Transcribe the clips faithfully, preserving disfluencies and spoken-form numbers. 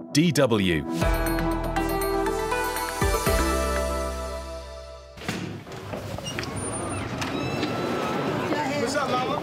D W. What's up, Mama?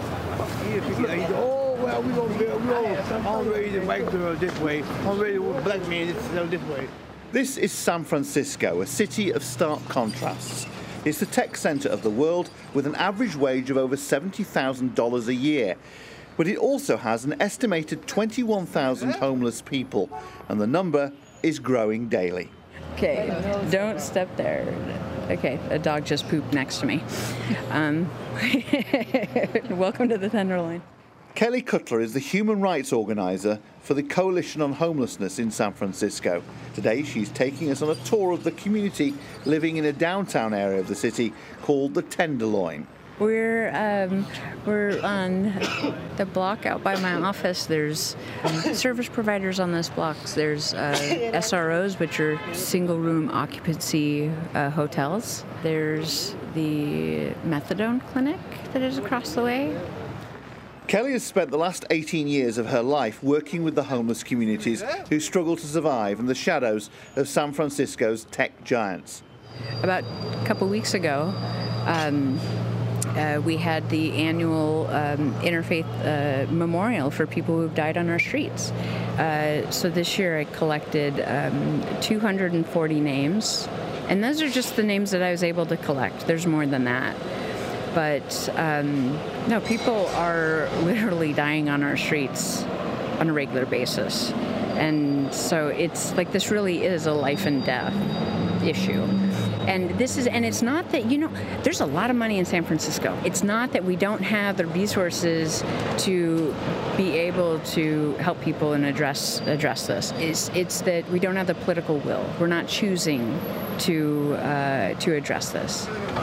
Oh, well, we gonna go, we gonna, I'm ready to white girl this way. I'm ready to black man this, this way. This is San Francisco, a city of stark contrasts. It's the tech centre of the world with an average wage of over seventy thousand dollars a year. But it also has an estimated twenty-one thousand homeless people, and the number is growing daily. Okay, don't step there. Okay, a dog just pooped next to me. Um, welcome to the Tenderloin. Kelly Cutler is the human rights organiser for the Coalition on Homelessness in San Francisco. Today she's taking us on a tour of the community living in a downtown area of the city called the Tenderloin. We're um, we're on the block out by my office. There's service providers on those blocks. There's uh, S R Os, which are single-room occupancy uh, hotels. There's the methadone clinic that is across the way. Kelly has spent the last eighteen years of her life working with the homeless communities who struggle to survive in the shadows of San Francisco's tech giants. About a couple weeks ago, um, uh, we had the annual um, Interfaith uh, Memorial for people who've died on our streets. Uh, so this year I collected um, two hundred forty names, and those are just the names that I was able to collect. There's more than that. But um, no, people are literally dying on our streets on a regular basis. And so it's like this really is a life and death issue. And this is, and it's not that, you know, there's a lot of money in San Francisco. It's not that we don't have the resources to be able to help people and address address this. It's, it's that we don't have the political will. We're not choosing to uh, to address this.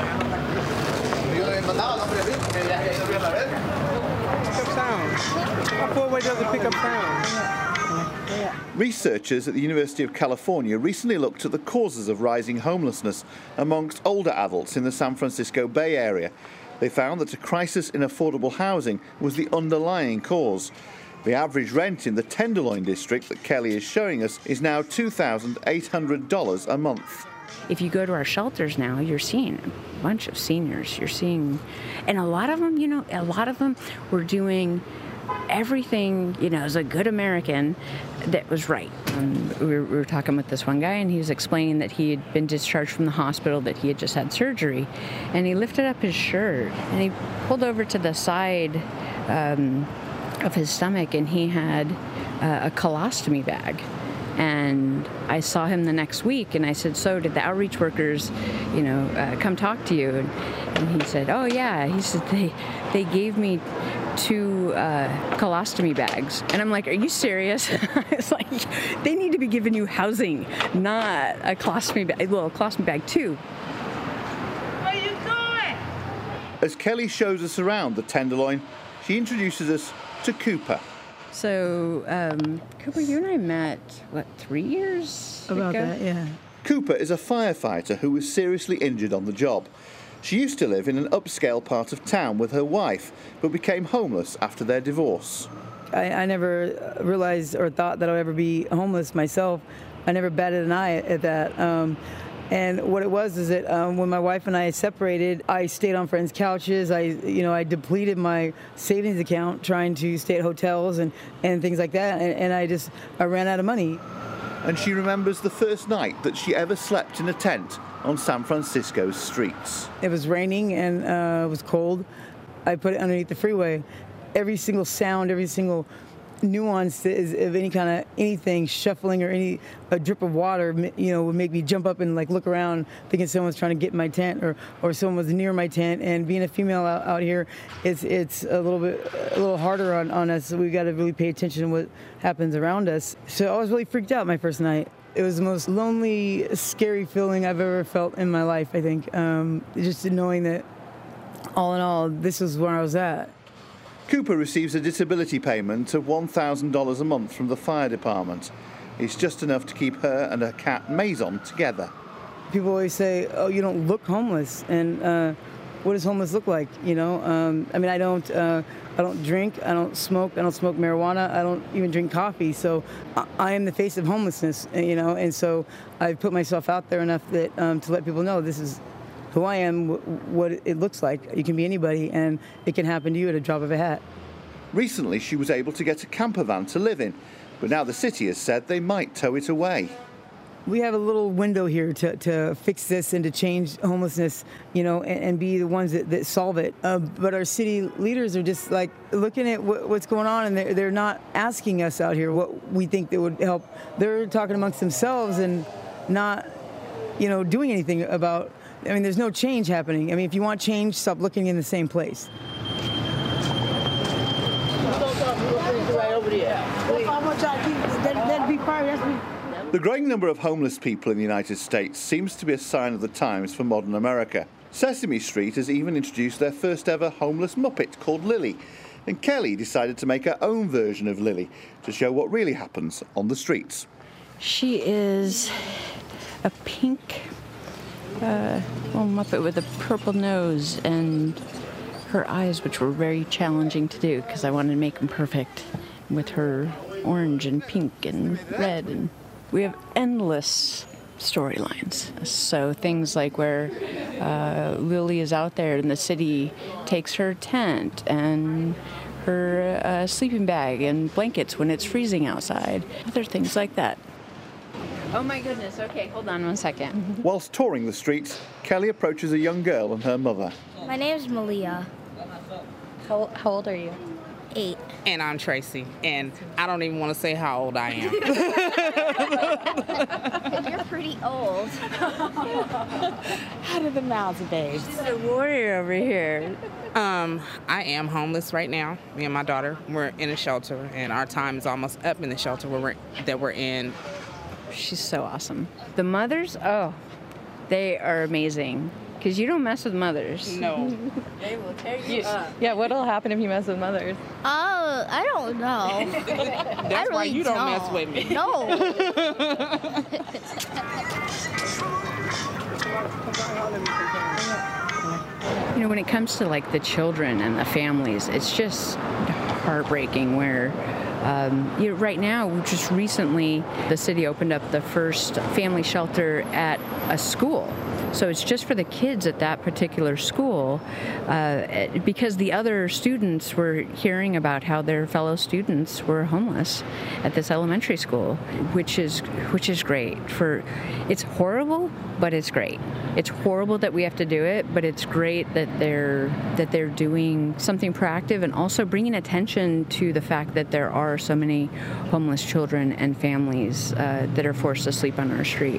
Pick up sounds. Our four-way doesn't pick up sounds. Researchers at the University of California recently looked at the causes of rising homelessness amongst older adults in the San Francisco Bay Area. They found that a crisis in affordable housing was the underlying cause. The average rent in the Tenderloin district that Kelly is showing us is now two thousand eight hundred dollars a month. If you go to our shelters now, you're seeing a bunch of seniors. You're seeing, and a lot of them, you know, a lot of them were doing everything, you know, as a good American that was right. Um, we, were, we were talking with this one guy, and he was explaining that he had been discharged from the hospital, that he had just had surgery, and he lifted up his shirt, and he pulled over to the side um, of his stomach, and he had uh, a colostomy bag. And I saw him the next week, and I said, so did the outreach workers, you know, uh, come talk to you? And, and he said, oh, yeah. He said, they they gave me two uh, colostomy bags. And I'm like, are you serious? It's like, they need to be giving you housing, not a colostomy bag. Well, a colostomy bag, too. What are you doing? As Kelly shows us around the Tenderloin, she introduces us to Cooper. So, um, Cooper, you and I met, what, three years About ago? that, yeah. Cooper is a firefighter who was seriously injured on the job. She used to live in an upscale part of town with her wife, but became homeless after their divorce. I, I never realized or thought that I would ever be homeless myself. I never batted an eye at that. Um, and what it was is that um, when my wife and I separated, I stayed on friends' couches. I, you know, I depleted my savings account trying to stay at hotels and, and things like that. And, and I just, I ran out of money. And she remembers the first night that she ever slept in a tent on San Francisco's streets. It was raining and uh, it was cold. I put it underneath the freeway. Every single sound, every single nuance is of any kind of anything shuffling or any a drip of water, you know, would make me jump up and like look around, thinking someone's trying to get in my tent or or someone was near my tent. And being a female out, out here, it's it's a little bit a little harder on on us. So we got to really pay attention to what happens around us. So I was really freaked out my first night. It was the most lonely, scary feeling I've ever felt in my life, I think. Um, just knowing that, all in all, this was where I was at. Cooper receives a disability payment of one thousand dollars a month from the fire department. It's just enough to keep her and her cat Maison together. People always say, oh, you don't look homeless. And uh, what does homeless look like? You know, um, I mean, I don't, uh, I don't drink, I don't smoke, I don't smoke marijuana, I don't even drink coffee. So I, I am the face of homelessness, you know, and so I've put myself out there enough that um, to let people know this is who I am, w- what it looks like. You can be anybody, and it can happen to you at a drop of a hat. Recently, she was able to get a camper van to live in, but now the city has said they might tow it away. We have a little window here to, to fix this and to change homelessness, you know, and, and be the ones that, that solve it. Uh, but our city leaders are just like looking at what, what's going on, and they're, they're not asking us out here what we think that would help. They're talking amongst themselves and not, you know, doing anything about. I mean, there's no change happening. I mean, if you want change, stop looking in the same place. The growing number of homeless people in the United States seems to be a sign of the times for modern America. Sesame Street has even introduced their first ever homeless Muppet called Lily, and Kelly decided to make her own version of Lily to show what really happens on the streets. She is a pink uh, little Muppet with a purple nose and her eyes, which were very challenging to do because I wanted to make them perfect, with her orange and pink and red. And we have endless storylines. So things like where uh, Lily is out there and the city takes her tent and her uh, sleeping bag and blankets when it's freezing outside. Other things like that. Oh my goodness, okay, hold on one second. Whilst touring the streets, Kelly approaches a young girl and her mother. My name's Malia. How, how old are you? Eight. And I'm Tracy, and I don't even want to say how old I am. You're pretty old. How do the mouths obey? She's a warrior over here. Um, I am homeless right now. Me and my daughter, we're in a shelter, and our time is almost up in the shelter where we're, that we're in. She's so awesome. The mothers, oh, they are amazing. Because you don't mess with mothers. No. They will tear you up. Yeah, what'll happen if you mess with mothers? Oh, I don't know. That's I really why you don't, don't mess with me. No. You know, when it comes to like the children and the families, it's just heartbreaking where Um, you know, right now, just recently, the city opened up the first family shelter at a school. So it's just for the kids at that particular school uh, because the other students were hearing about how their fellow students were homeless at this elementary school, which is which is great. For it's horrible, but it's great. It's horrible that we have to do it, but it's great that they're that they're doing something proactive and also bringing attention to the fact that there are so many homeless children and families uh, that are forced to sleep on our street.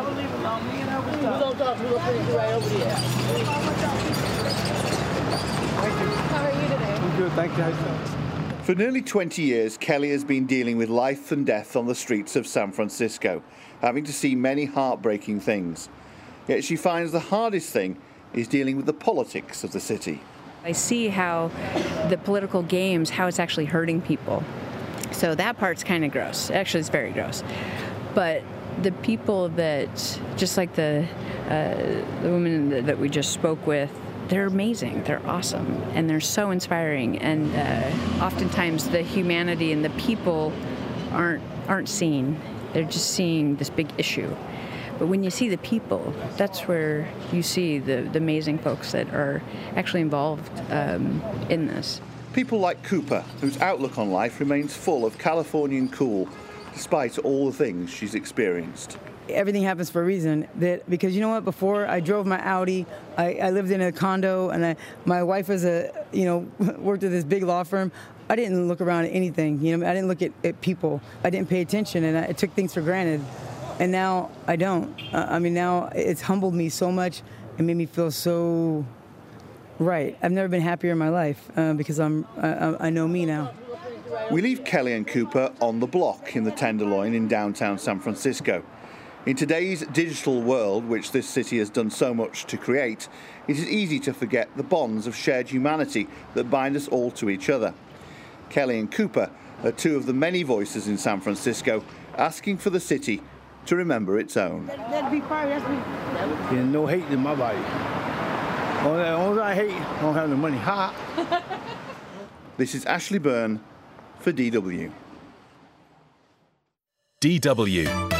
How are you today? I'm good, thank you. For nearly twenty years, Kelly has been dealing with life and death on the streets of San Francisco, having to see many heartbreaking things. Yet she finds the hardest thing is dealing with the politics of the city. I see how the political games, how it's actually hurting people. So that part's kind of gross. Actually, it's very gross. But the people that, just like the uh, the woman that, that we just spoke with, they're amazing. They're awesome, and they're so inspiring. And uh, oftentimes, the humanity and the people aren't aren't seen. They're just seeing this big issue. But when you see the people, that's where you see the, the amazing folks that are actually involved um, in this. People like Cooper, whose outlook on life remains full of Californian cool, despite all the things she's experienced. Everything happens for a reason. That because you know what? Before I drove my Audi, I, I lived in a condo, and I, my wife was a you know worked at this big law firm. I didn't look around at anything. You know, I didn't look at, at people. I didn't pay attention, and I, I took things for granted. And now I don't. Uh, I mean, now it's humbled me so much. It made me feel so right. I've never been happier in my life uh, because I'm. I, I know me now. We leave Kelly and Cooper on the block in the Tenderloin in downtown San Francisco. In today's digital world, which this city has done so much to create, it is easy to forget the bonds of shared humanity that bind us all to each other. Kelly and Cooper are two of the many voices in San Francisco asking for the city to remember its own. That'd be fine. That's me. There's no hate in my body. Only, only I hate, I don't have the money. Ha! This is Ashley Byrne for D W. D W